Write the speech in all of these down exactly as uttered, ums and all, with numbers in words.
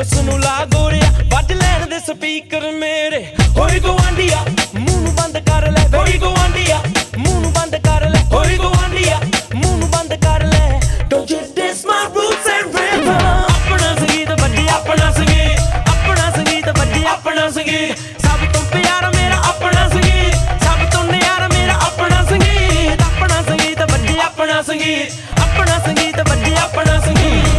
ਚੌਕਸ ਨੂੰ ਲਾ ਗੋਰਿਆ ਵੱਜ ਲੈਣ ਦੇ ਸਪੀਕਰ ਮੇਰੇ ਹੋਈ ਗਵਾਂਢੀਆ ਮੂੰਹ ਨੂੰ ਬੰਦ ਕਰ ਲੈ ਹੋਈ ਗਵਾਂਢੀਆ ਮੂੰਹ ਨੂੰ ਬੰਦ ਕਰ ਲੈ ਹੋਈ ਗਵਾਂਢੀਆ ਮੂੰਹ ਨੂੰ ਬੰਦ ਕਰ ਲੈ Don't you diss my roots and rhythm ਆਪਣਾ ਸੰਗੀਤ ਵੱਜੇ ਆਪਣਾ ਸੰਗੀਤ ਆਪਣਾ ਸੰਗੀਤ ਵੱਜੇ ਆਪਣਾ ਸੰਗੀਤ ਸਭ ਤੋਂ ਪਿਆਰਾ ਮੇਰਾ ਆਪਣਾ ਸੰਗੀਤ ਸਭ ਤੋਂ ਨਿਆਰਾ ਮੇਰਾ ਆਪਣਾ ਸੰਗੀਤ ਆਪਣਾ ਸੰਗੀਤ ਵੱਜੇ ਆਪਣਾ ਸੰਗੀਤ ਆਪਣਾ ਸੰਗੀਤ ਵੱਜੇ ਆਪਣਾ ਸੰਗੀਤ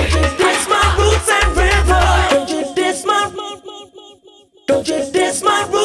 Don't you diss my